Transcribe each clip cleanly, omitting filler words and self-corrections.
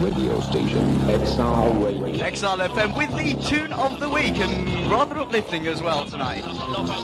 radio station, XR Radio. XR FM with the tune of the week, and rather uplifting as well tonight. That's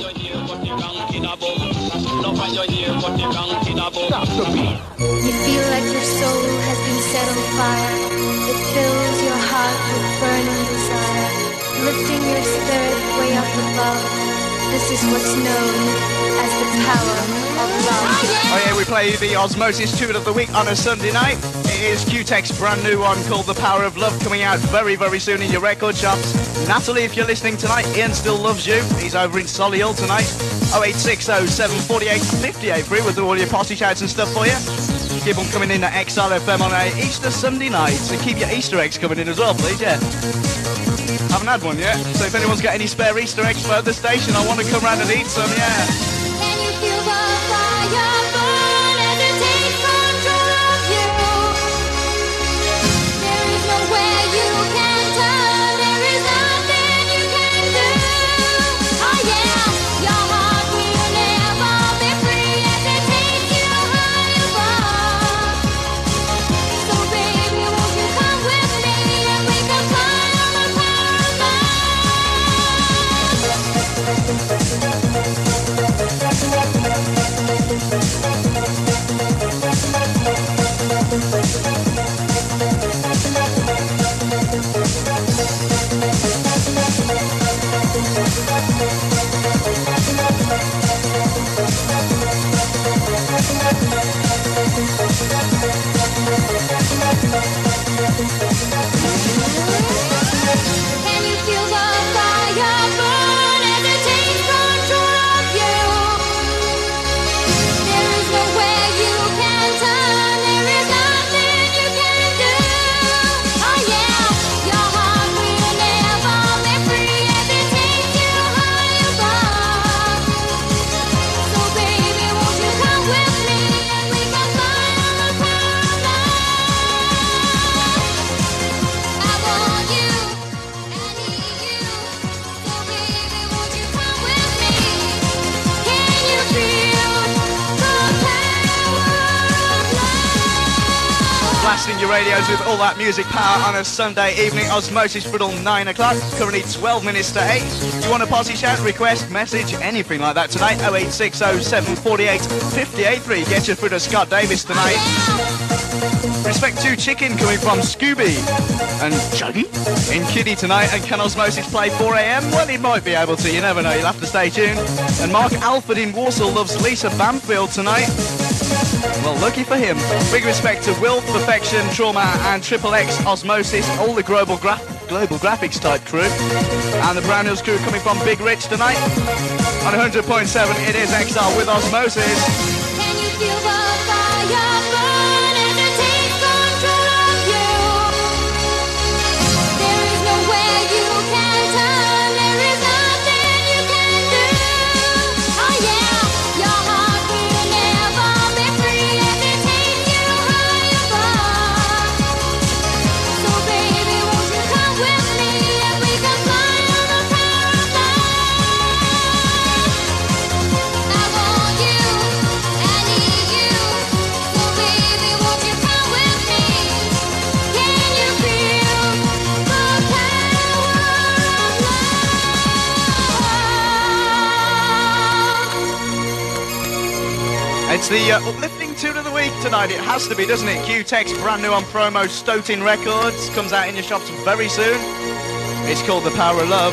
the beat. You feel like your soul has been set on fire. It fills your heart with burning desire, lifting your spirit way up above. This is what's known as the power of love. Oh yeah, we play the Osmosis tune of the week on a Sunday night. It is Q-Tech's brand new one called The Power of Love, coming out very, very soon in your record shops. Natalie, if you're listening tonight, Ian still loves you. He's over in Solihull tonight. 0860 748 583 with all your posse shouts and stuff for you. Keep on coming in at XRFM on a Easter Sunday night. So keep your Easter eggs coming in as well, please, yeah. Haven't had one yet, so if anyone's got any spare Easter eggs for the station, I want to come round and eat some, yeah. Can you feel the fire burn as it takes control of you? There is nowhere you can turn, there is nothing you can do. Oh yeah, your heart will never be free as it takes you high above. So baby, won't you come with me and we can fly on the power of love. Can you feel the fire burn as it takes control of you? There is nowhere you can turn, there is nothing you can do. Oh yeah, your heart will never be free as it takes you high above. So baby, won't you come with me and we can fly on the power of love. I want you, I need you. So baby, won't you come with me? Can you feel the power of love? Blasting your radios with all that music power on a Sunday evening. Osmosis for till 9 o'clock, currently 12 minutes to 8. You want a posse shout, request, message, anything like that tonight? 0860 748 583. Get you through to Scott Davis tonight. Respect to Chicken coming from Scooby and Chuggy in Kiddie tonight. And can Osmosis play 4 a.m? Well, he might be able to, you never know, you'll have to stay tuned. And Mark Alford in Warsaw loves Lisa Bamfield tonight. Well, lucky for him. Big respect to Will, Perfection, Trauma and Triple X, Osmosis, all the global graphics type crew. And the Brown Hills crew coming from Big Rich tonight. On 100.7 it is XR with Osmosis. Can you feel the fire burn as it takes control of you? There is nowhere you can turn, there is nothing you can do. Oh yeah, your heart will never be free as it takes you high above. So baby, won't you come with me and we can fly on the power of love. I want you, I need you. So baby, won't you come with me? Can you feel the power of love? It's the uplifting tune of the week tonight. It has to be, doesn't it? Q-Tech's brand new on promo, Stotin Records. Comes out in your shops very soon. It's called The Power of Love.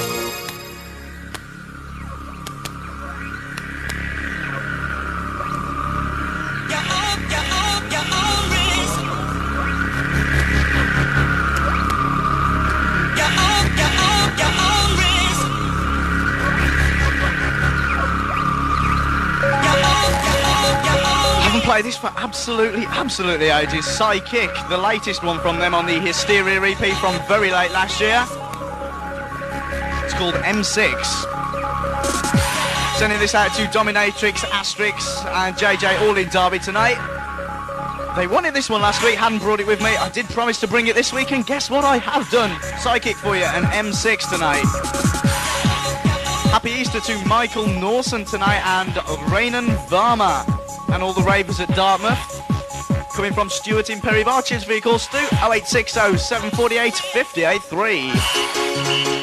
Haven't played this for absolutely ages. Psychic, the latest one from them on the Hysteria EP from very late last year. It's called M6. Sending this out to Dominatrix, Asterix and JJ all in Derby tonight. They wanted this one last week, hadn't brought it with me. I did promise to bring it this week and guess what I have done? Psychic for you and M6 tonight. Happy Easter to Michael Norson tonight and Rainan Varma and all the ravers at Dartmouth. Coming from Stuart in Perry Bar, cheers for your call, Stu. 0860 748 583.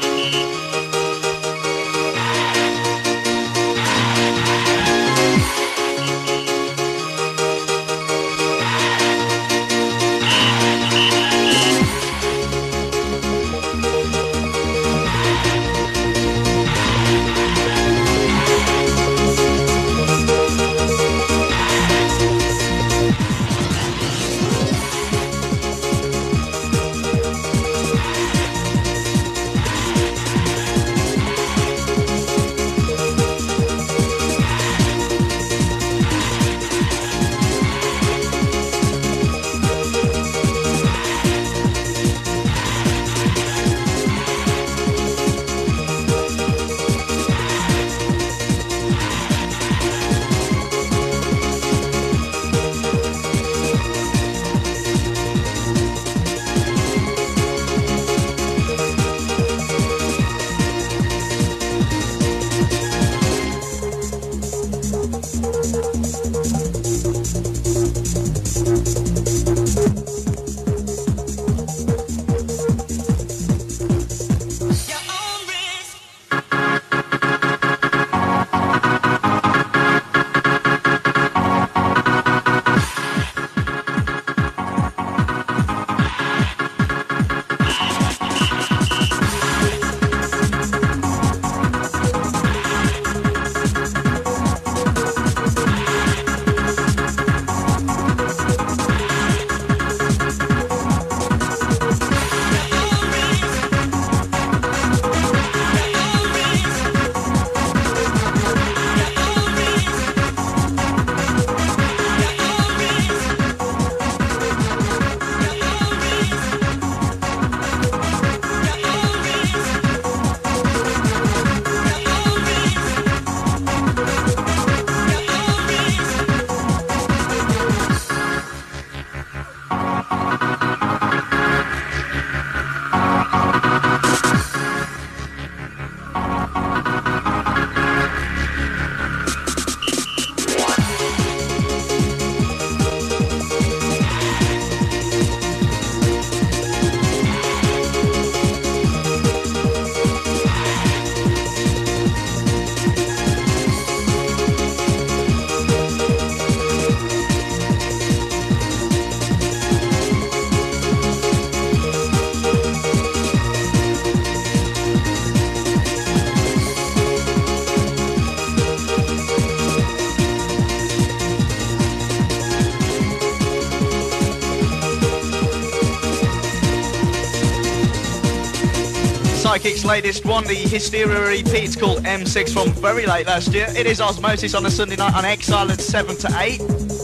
Psychic's latest one, the Hysteria EP. It's called M6 from very late last year. It is Osmosis on a Sunday night on Exile at 7 to 8.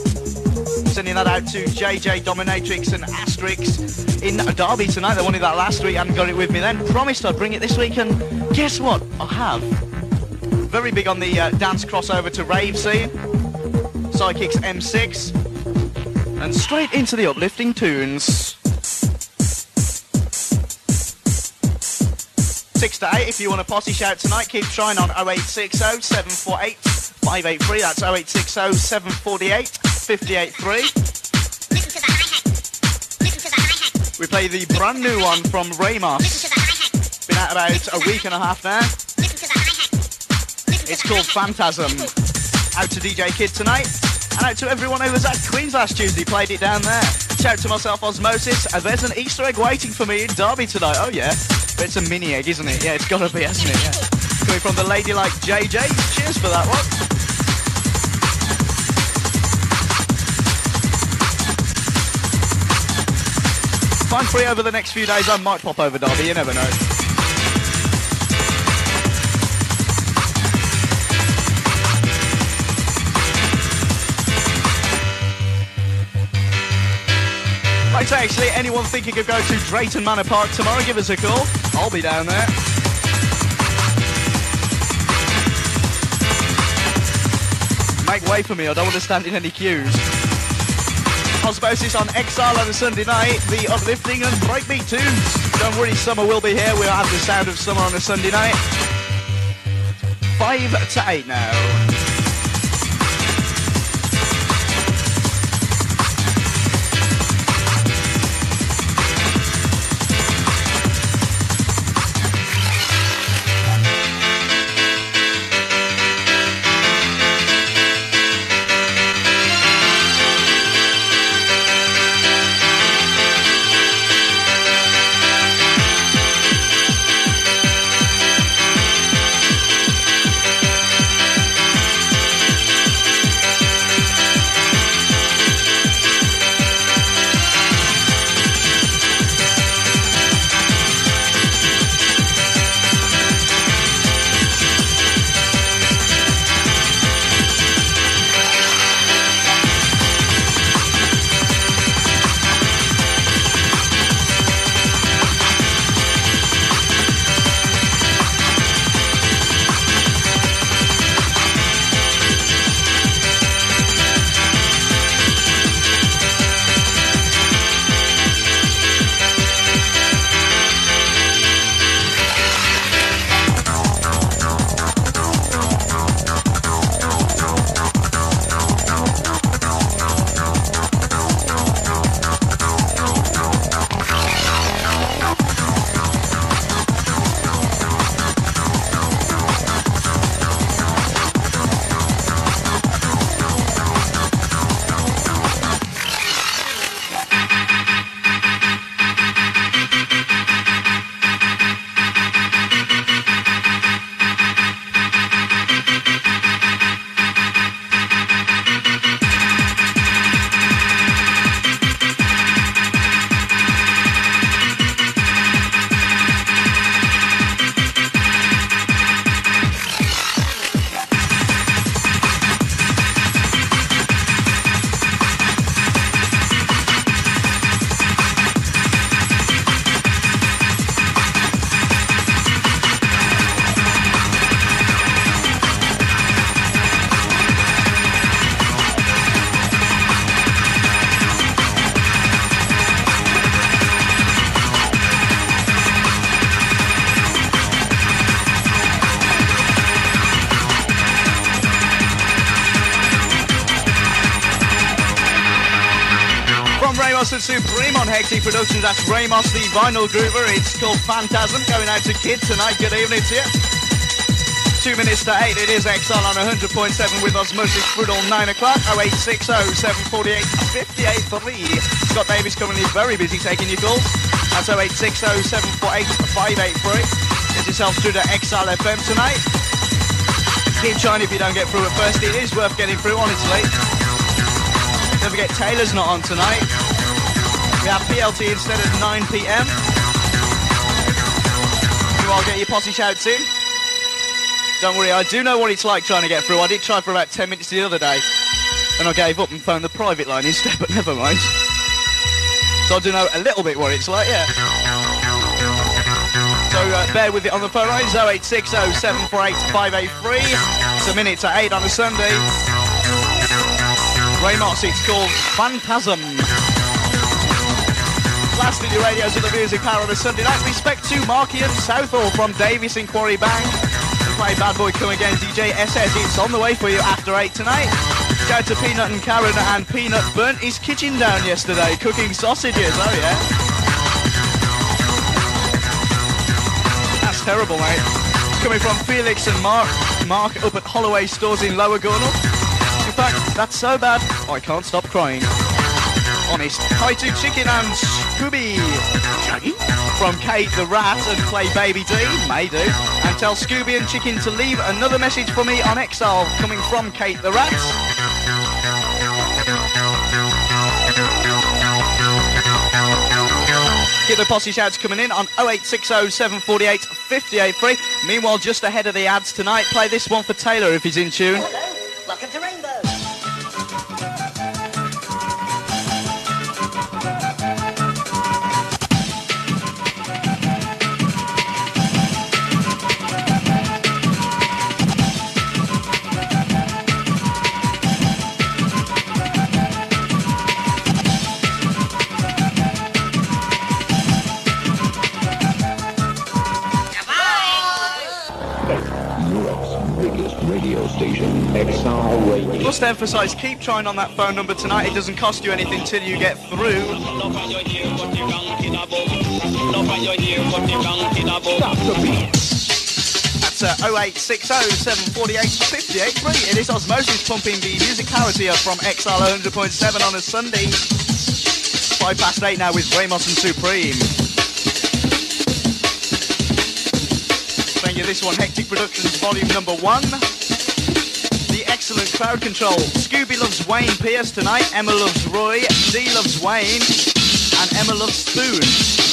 Sending that out to JJ, Dominatrix and Asterix in Derby tonight. They wanted that last week, hadn't got it with me then. Promised I'd bring it this week, and guess what? I have. Very big on the dance crossover to rave scene. Psychic's M6. And straight into the uplifting tunes. 6 to 8 if you want a posse shout tonight. Keep trying on 0860 748 583. That's 0860 748 583. Listen to the hi-hat. Listen to the hi-hat. We play the brand new one from Ramos. Listen to the hi-hat. Been out about a week and a half now. Listen to the hi-hat. Listen to It's the called hi-hat. Phantasm. Out to DJ Kid tonight. And out to everyone who was at Queen's last Tuesday. Played it down there. Shout to myself, Osmosis. And there's an Easter egg waiting for me in Derby tonight. Oh yeah. But it's a mini egg, isn't it? Yeah, it's gotta be, hasn't it? Yeah. Coming from the ladylike JJ. Cheers for that one. If I'm free over the next few days, I might pop over Derby, you never know. Like I say, actually, anyone thinking of going to Drayton Manor Park tomorrow, give us a call. I'll be down there. Make way for me, I don't want to stand in any queues. Osmosis on Exile on a Sunday night, the uplifting and breakbeat tunes. Don't worry, summer will be here. We'll have the sound of summer on a Sunday night. 5 to 8 now. Ramos and Supreme on Hectic Productions. That's Ramos, the vinyl groover. It's called Phantasm. Going out to Kid tonight. Good evening to you. 2 minutes to 8. It is Exile on 100.7 with Osmosis Brutal 9 o'clock. 0860 748 583. Scott Davis currently very busy taking your calls. That's 0860 748 583. Get yourself through to Exile FM tonight. Keep trying if you don't get through at first. It is worth getting through, honestly. Don't forget Taylor's not on tonight. We have PLT instead of 9 p.m. You all get your posse shouts in. Don't worry, I do know what it's like trying to get through. I did try for about 10 minutes the other day. And I gave up and phoned the private line instead, but never mind. So I do know a little bit what it's like, yeah. So bear with it on the phone lines, 0860 748 583. It's a minute to 8 on a Sunday. Ramos, it's called Phantasm. Blasting your radios with the music power on a Sunday night. Respect to Marky and Southall from Davis in Quarry Bank. And play Bad Boy Come Again, DJ SS. It's on the way for you after 8 tonight. Shout to Peanut and Karen, and Peanut burnt his kitchen down yesterday cooking sausages, oh yeah. That's terrible, mate. It's coming from Felix and Mark up at Holloway Stores in Lower Gornal. In fact, that's so bad, I can't stop crying. Honest. Hi to Chicken and Scooby from Kate the Rat and play Baby D, may do. And tell Scooby and Chicken to leave another message for me on Exile coming from Kate the Rat. Get the posse shouts coming in on 0860 748 583. Meanwhile, just ahead of the ads tonight, play this one for Taylor if he's in tune. Hello, welcome to Rainbow. Radio station, XR Radio. Must emphasise, keep trying on that phone number tonight. It doesn't cost you anything till you get through. Stop the beat. That's 0860 748 583. It is Osmosis pumping the music power to you from Exile 100.7 on a Sunday. 8:05 now with Ramos and Supreme. Playing you this one, Hectic Productions Volume Number 1. The excellent crowd control. Scooby loves Wayne Pierce tonight. Emma loves Roy. Dee loves Wayne. And Emma loves Spoon.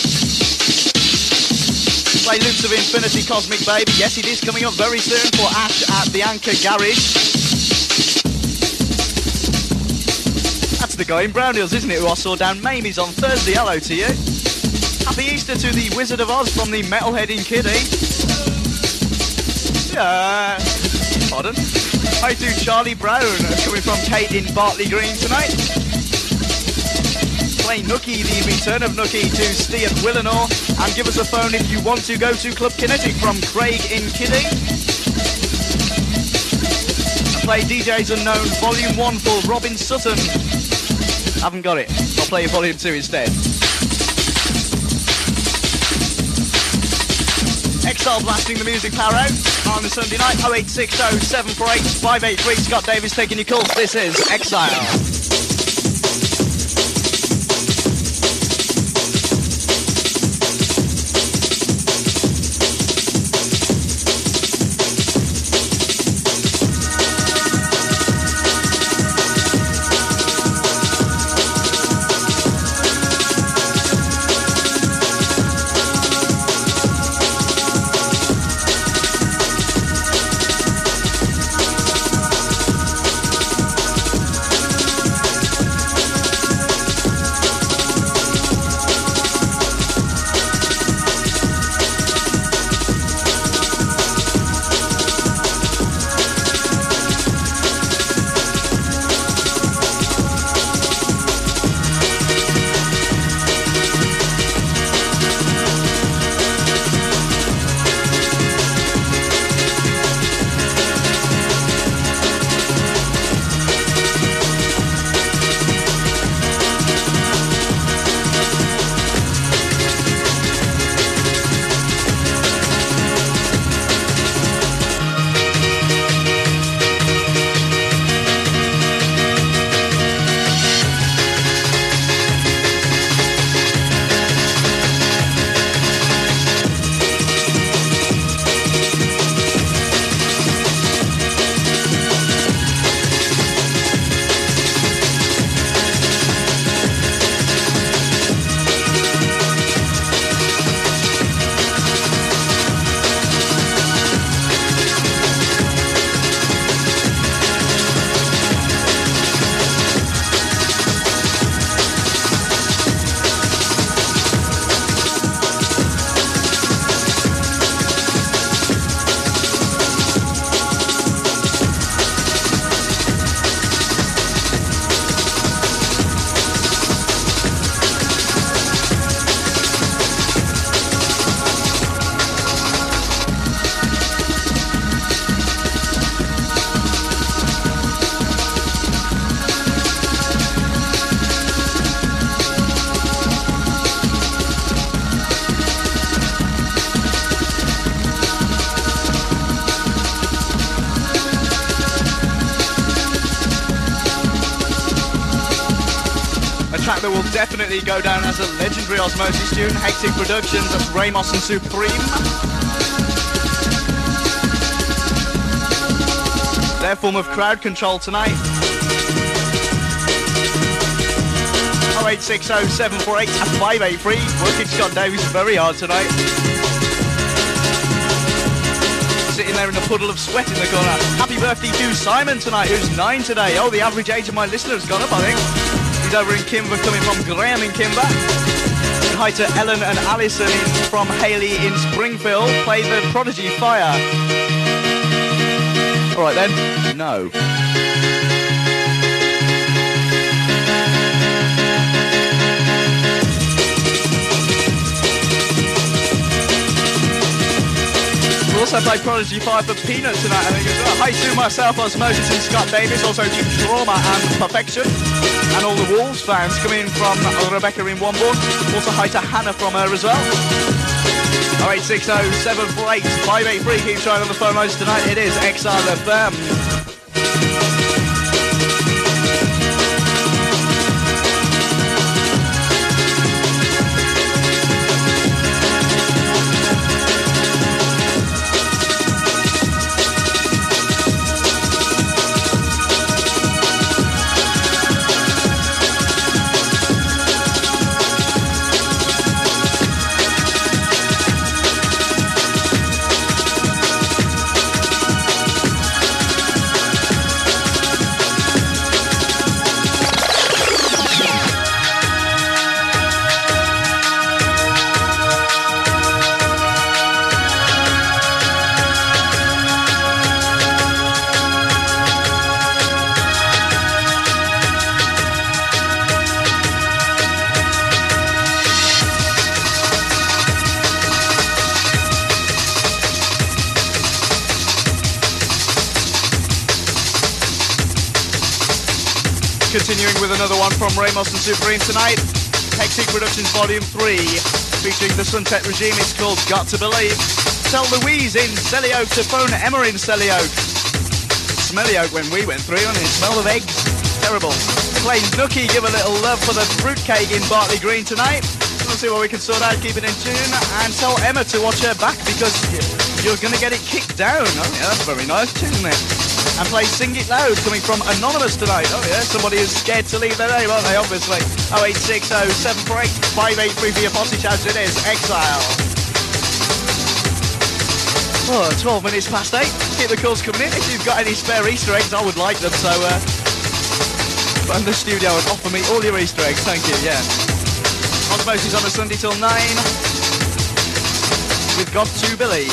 Play Loops of Infinity Cosmic Baby. Yes, it is coming up very soon for Ash at the Anchor Garage. That's the guy in Brown Hills, isn't it, who I saw down Mamie's on Thursday. Hello to you. Happy Easter to the Wizard of Oz from the Metalhead in Kiddie. Yeah. Pardon? Hi to Charlie Brown, coming from Kate in Bartley Green tonight. Play Nookie, the return of Nookie, to Steve at Willenor. And give us a phone if you want to go to Club Kinetic from Craig in Kiddie. And play DJs Unknown Volume 1 for Robin Sutton. Haven't got it. I'll play Volume 2 instead. Exile blasting the music power out on a Sunday night. 0860 748 583. Scott Davis taking your calls. This is Exile. track that will definitely go down as a legendary Osmosis tune. Hectic Productions, that's Ramos and Supreme. Their form of crowd control tonight. 0860 748 583. Working Scott Davies very hard tonight. Sitting there in a puddle of sweat in the corner. Happy birthday to Simon tonight, who's 9 today. Oh, the average age of my listener has gone up, I think. He's over in Kimber, coming from Graham in Kimber. And hi to Ellen and Alison from Haley in Springfield. Play the Prodigy Fire. All right then, no. We'll also play Prodigy 5 for Peanut tonight, I think as well. Hi to myself, Osmosis and Scott Davis, also to Trauma and Perfection. And all the Wolves fans coming from Rebecca in Wombourne. Also hi to Hannah from her as well. 0860 748 583. Keep trying on the phone lines tonight. It is XRFM. Continuing with another one from Ramos and Supreme tonight. Hectic Productions Volume 3, featuring the Sunset Regime. It's called Got to Believe. Tell Louise in Selly Oak to phone Emma in Selly Oak. Smelly Oak when we went through, and it smelled of eggs. Terrible. Play Nookie, give a little love for the fruitcake in Bartley Green tonight. We'll see what we can sort out, keep it in tune. And tell Emma to watch her back because you're going to get it kicked down. Oh yeah, that's very nice too, isn't it? And play Sing It Loud, coming from Anonymous tonight. Oh yeah, somebody is scared to leave their name, aren't they, obviously. 0860 748 583 for your posse shouts. It is Exile. Oh, 12 minutes past 8. Keep the calls coming in. If you've got any spare Easter eggs, I would like them, so run the studio and offer me all your Easter eggs. Thank you, yeah. Osmosis on a Sunday till 9. We've got to believe.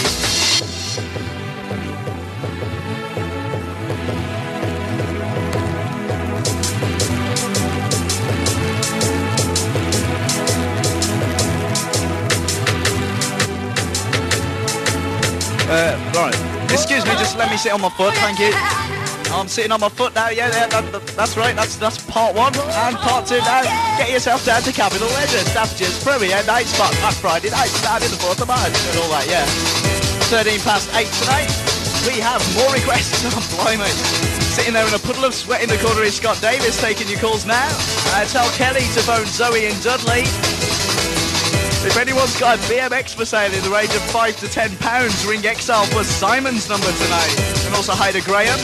Right, excuse me, just let me sit on my foot, thank you. I'm sitting on my foot now, yeah, that's right, that's part 1, and part 2 now. Get yourself down to Capital Leisure, Staffordshires, Premier Night Spot, Black Friday night, starting the 4th of March, and all that, yeah. 13 past 8 tonight, we have more requests, oh blimey. Sitting there in a puddle of sweat in the corner is Scott Davis, taking your calls now. Tell Kelly to phone Zoe in Dudley. If anyone's got a BMX for sale in the range of £5 to £10, ring Exile for Simon's number tonight. And also hi to Graham.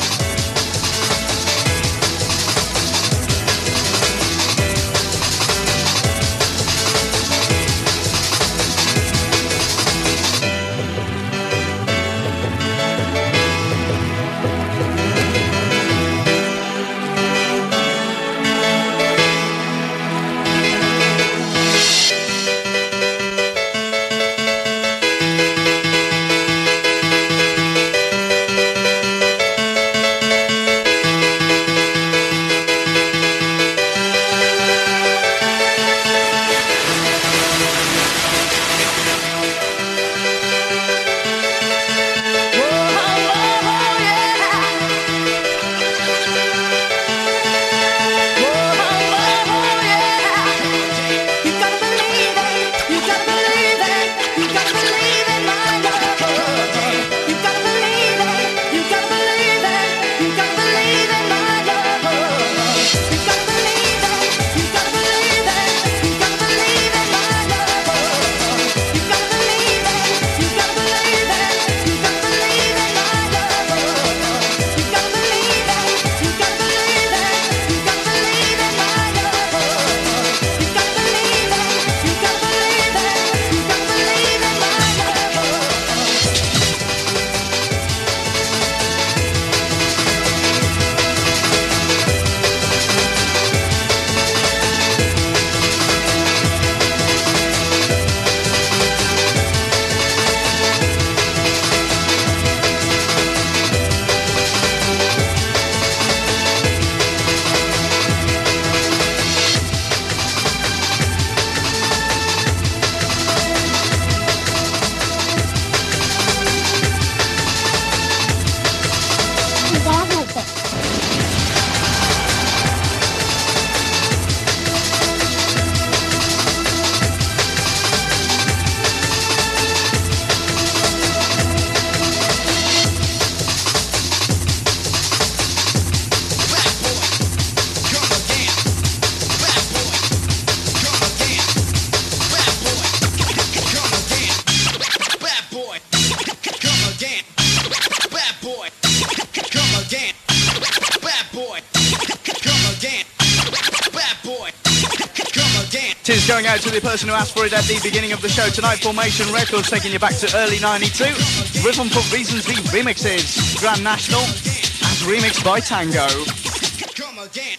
Going out to the person who asked for it at the beginning of the show tonight. Formation Records taking you back to early 92. Rhythm for Reasons V remixes. Grand National as remixed by Tango. Come again.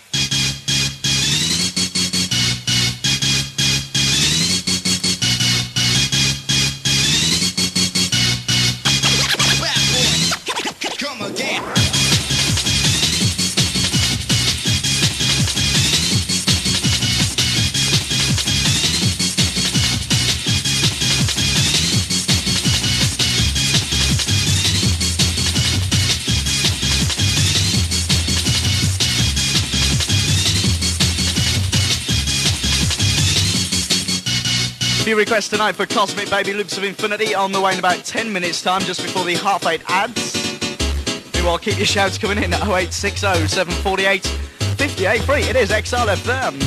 Come again. Few requests tonight for Cosmic Baby Loops of Infinity on the way in about 10 minutes time, just before the half 8 ads. Meanwhile, keep your shouts coming in at 0860 748 58 free. It is XRFM.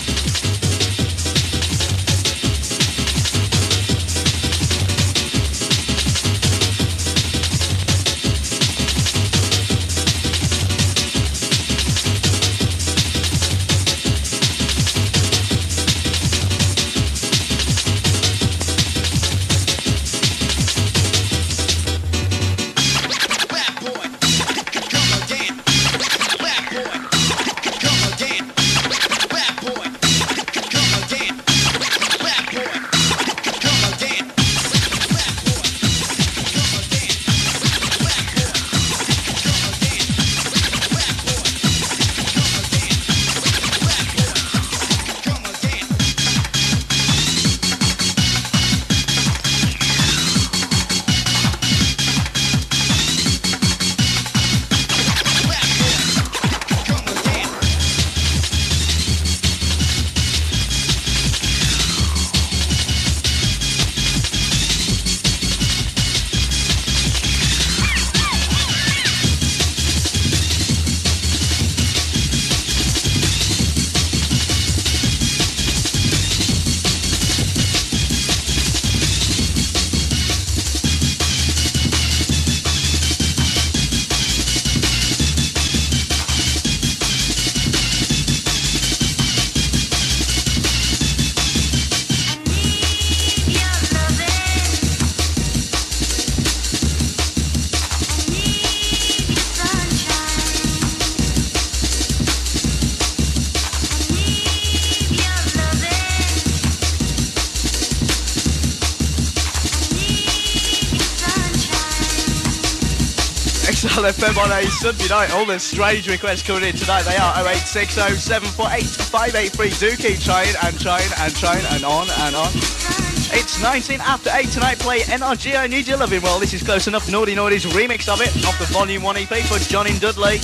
XRFM on a Sunday night. All the strange requests coming in tonight. They are 0860 748 583. Do keep trying and trying and trying and on and on. It's 19 after 8 tonight. Play NRG I Need Your Loving. Well, this is close enough. Naughty Naughty's remix of it off the Volume 1 EP for Johnny Dudley.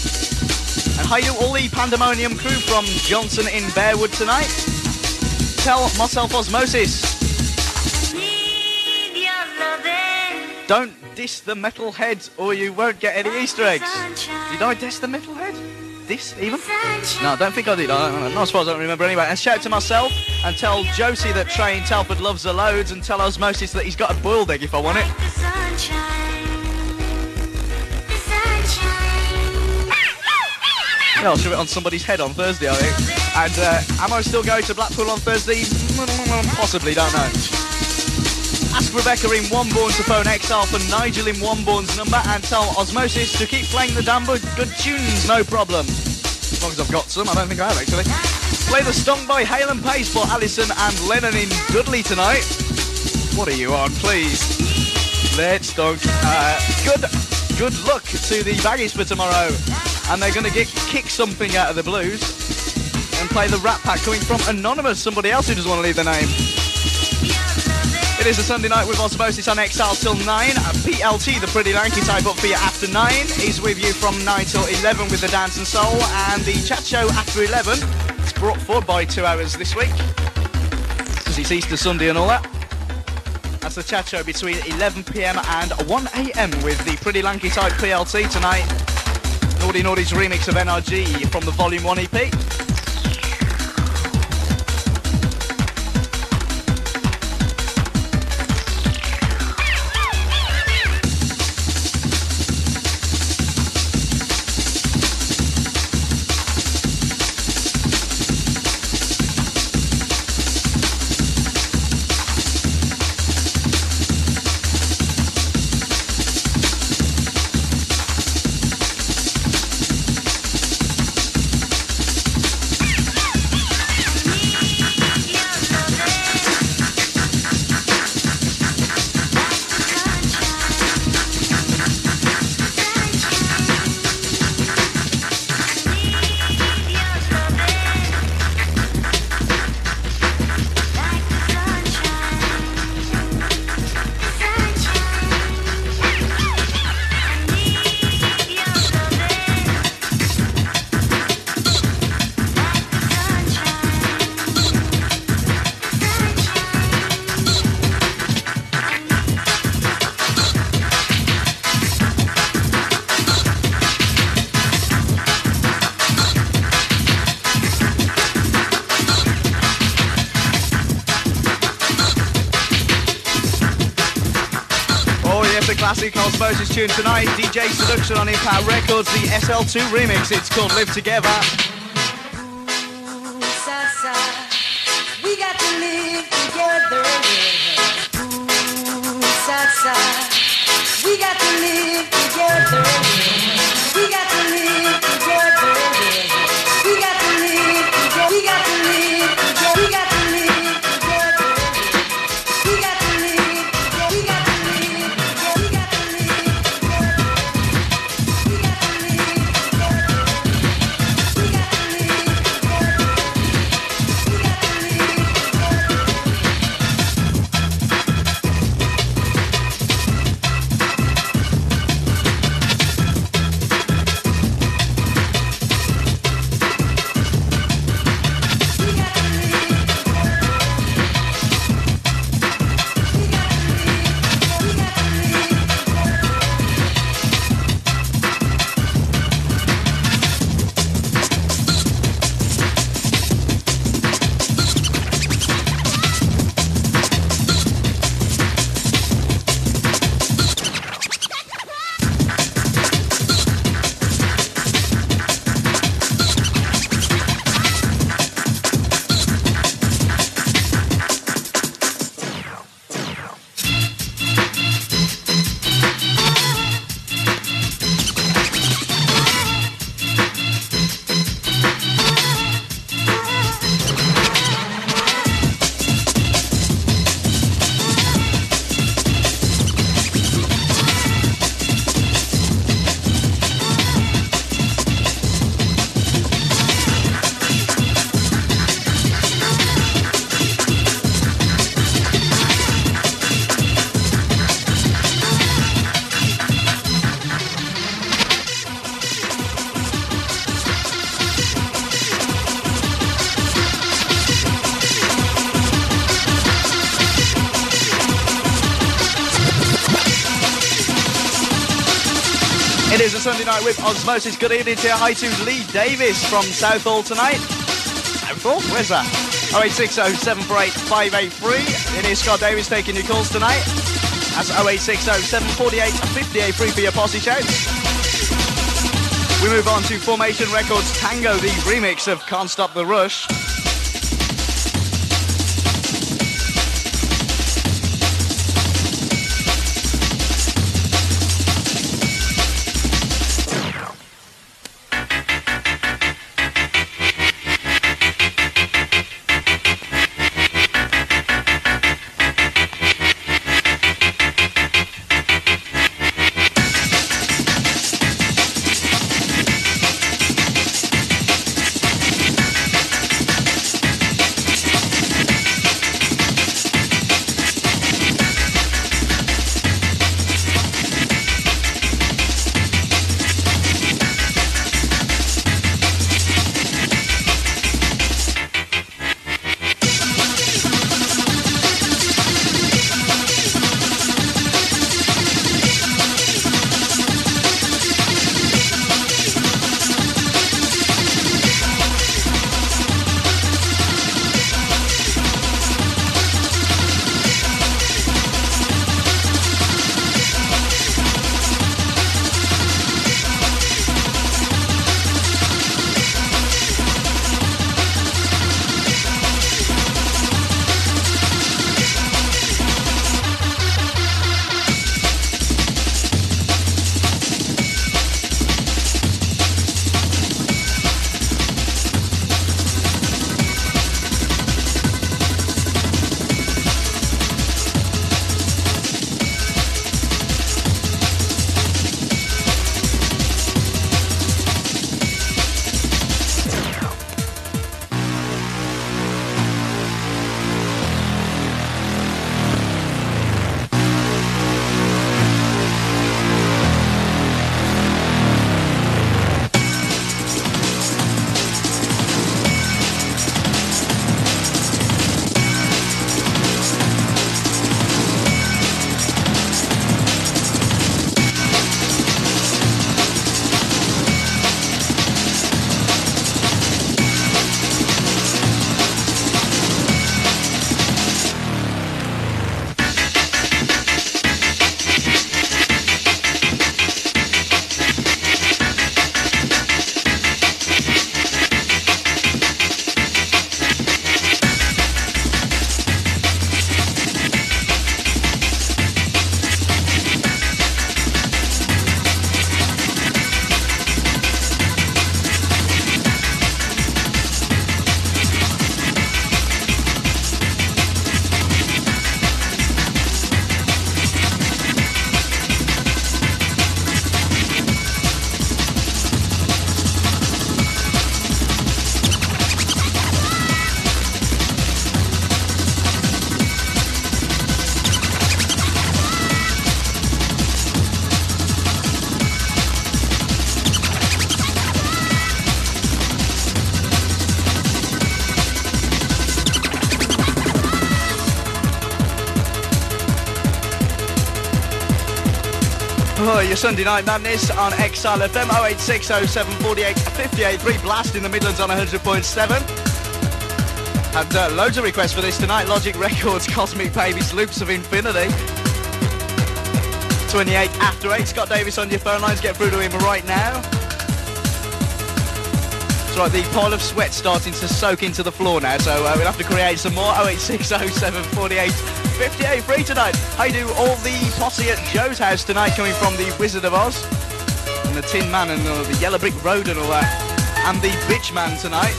And hi to all the Pandemonium crew from Johnson in Bearwood tonight. Tell myself Osmosis. Don't diss the metalheads or you won't get any Easter eggs. Did I diss the metalhead? This even? No, I don't think I did. Not as far as I don't remember anyway. And shout to myself and tell Josie that Trey in Telford loves the loads, and tell Osmosis that he's got a boiled egg if I want it. Yeah, I'll shove it on somebody's head on Thursday, I think. And am I still going to Blackpool on Thursday? Possibly, don't know. Ask Rebecca in Wombourne to phone XR for Nigel in Wombourne's number, and tell Osmosis to keep playing the damn good tunes, no problem. As long as I've got some, I don't think I have actually. Play the Stung by Hale and Pace for Alison and Lennon in Dudley tonight. What are you on, please? Let's dunk. Good luck to the Baggies for tomorrow. And they're going to kick something out of the blues and play the Rat Pack coming from Anonymous, somebody else who doesn't want to leave their name. It is a Sunday night with Osmosis on XL till 9. PLT, the Pretty Lanky type up for you after 9, is with you from 9 till 11 with the Dance and Soul. And the chat show after 11, it's brought forward by 2 hours this week, because it's Easter Sunday and all that. That's the chat show between 11 PM and 1 AM with the Pretty Lanky type PLT tonight. Naughty Naughty's remix of NRG from the Volume 1 EP. a classic Osmosis tune tonight. DJ Seduction on Impact Records, the SL2 remix. It's called Live Together. We got to live together. We got to live together. We got to live together. We got to live together. We got to live together. We got to live together. We got to live together. We got to live together. We got to live together. We got to live together. We got to live together. We got to live It is a Sunday night with Osmosis. Good evening to you. Hi to Lee Davis from Southall tonight. Southall? Where's that? 0860 748 583. It is Scott Davis taking your calls tonight. That's 0860 748 583 for your posse shouts. We move on to Formation Records Tango, the remix of Can't Stop the Rush. Oh, your Sunday Night Madness on Exile FM 0860748 blast in the Midlands on 100.7. Had loads of requests for this tonight. Logic Records, Cosmic Babies, Loops of Infinity. 28 after 8. Scott Davis on your phone lines. Get through to him right now. That's right, the pile of sweat starting to soak into the floor now, so we'll have to create some more. 0860748 free tonight. I do all the posse at Joe's house tonight, coming from the Wizard of Oz and the Tin Man and the Yellow Brick Road and all that, and the Bitch Man tonight.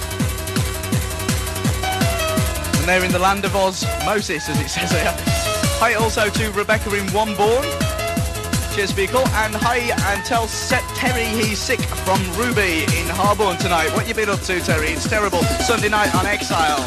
And they're in the land of osmosis, as it says here. Hi also to Rebecca in Wombourne. Cheers for your call. And hi, and tell Terry he's sick from Ruby in Harborne tonight. What you been up to, Terry? It's terrible. Sunday night on Exile.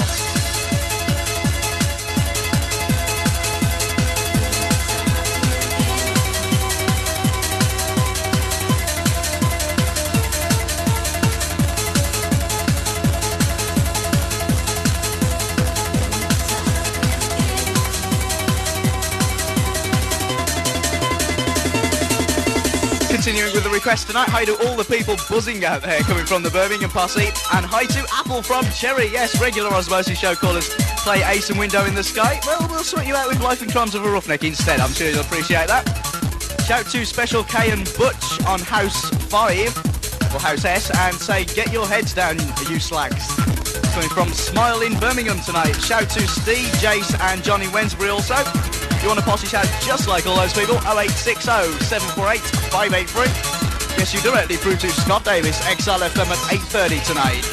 Continuing with the request tonight, hi to all the people buzzing out there coming from the Birmingham posse, and hi to Apple from Cherry. Yes, regular Osmosis show callers play Ace and Window in the Sky. Well, we'll sort you out with Life and Crimes of a Roughneck instead. I'm sure you'll appreciate that. Shout to Special K and Butch on House 5, or House S, and say, get your heads down, you slags. Coming from Smile in Birmingham tonight. Shout to Steve, Jace and Johnny Wensbury also. You want a posse shout just like all those people? 0860 748 583. Yes, you directly through to Scott Davis, Exile FM at 8:30 tonight.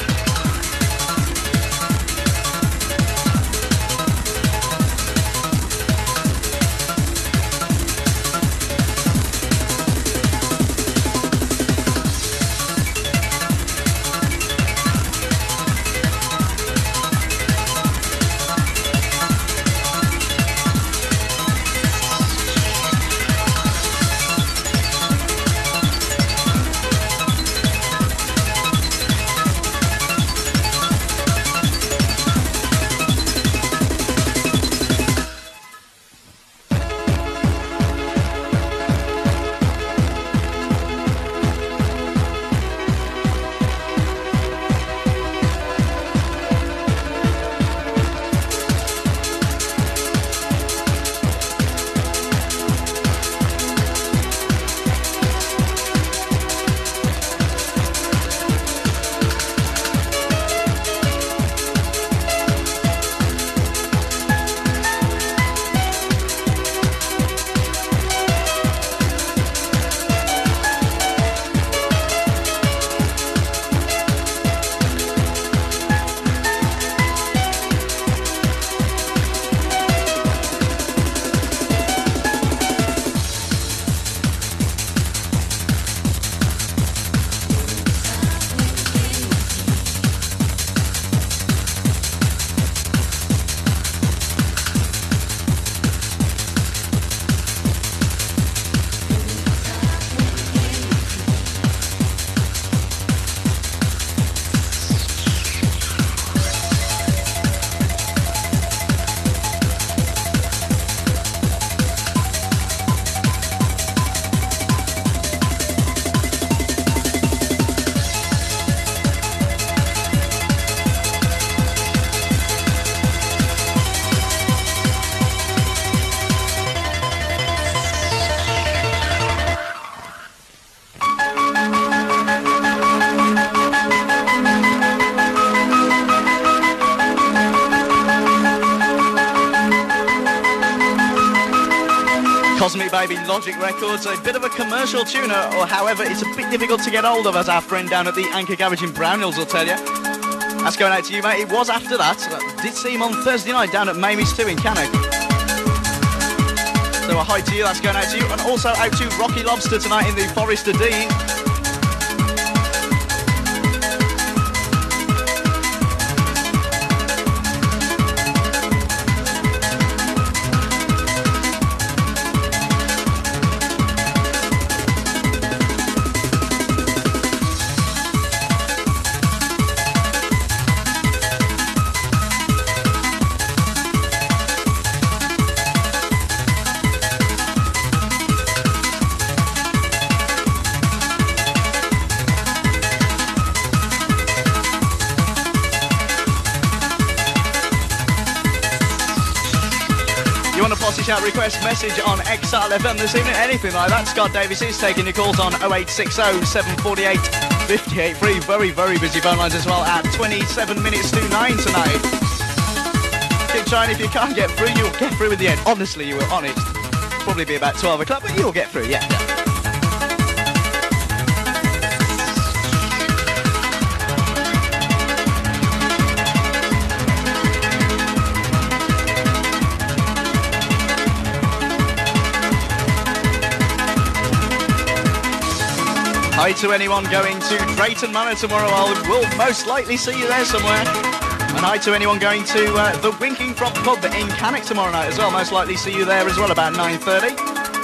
Cosmic Baby, Logic Records, a bit of a commercial tuner, or however, it's a bit difficult to get hold of, as our friend down at the Anchor Garage in Brownhills will tell you. That's going out to you, mate. It was after that. Did see him on Thursday night down at Mamie's 2 in Cannock. So a hi to you, that's going out to you. And also out to Rocky Lobster tonight in the Forester Dean. Shout, request, message on Exile FM this evening. Anything like that. Scott Davis is taking your calls on 0860 748 583. Very, very busy phone lines as well at 27 minutes to 9 tonight. Keep trying. If you can't get through, you'll get through in the end. Honestly, you were honest. Probably be about 12 o'clock, but you'll get through, yeah. Hi to anyone going to Drayton Manor tomorrow. I will most likely see you there somewhere. And hi to anyone going to the Winking Frog Pub in Cannock tomorrow night as well. Most likely see you there as well about 9:30.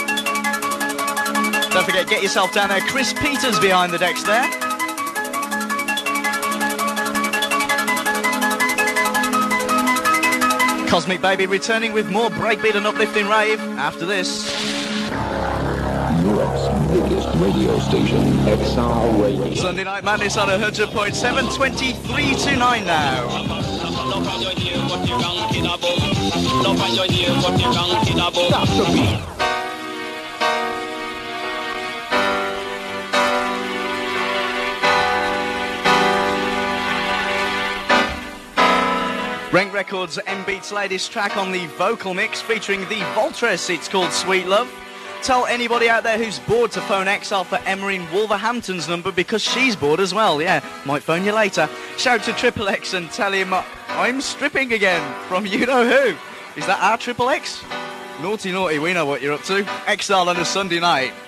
Don't forget, get yourself down there. Chris Peters behind the decks there. Cosmic Baby returning with more breakbeat and uplifting rave after this. Europe's biggest radio station, XR Radio. Sunday Night Madness on 100.7, 23 to 9 now. Stop the beat. Rank Records M-Beat's latest track on the vocal mix featuring the Voltress. It's called Sweet Love. Tell anybody out there who's bored to phone XL for Emma in Wolverhampton's number because she's bored as well. Yeah, might phone you later. Shout to Triple X and tell him I'm stripping again from you know who. Is that our Triple X? Naughty, naughty, we know what you're up to. XL on a Sunday night.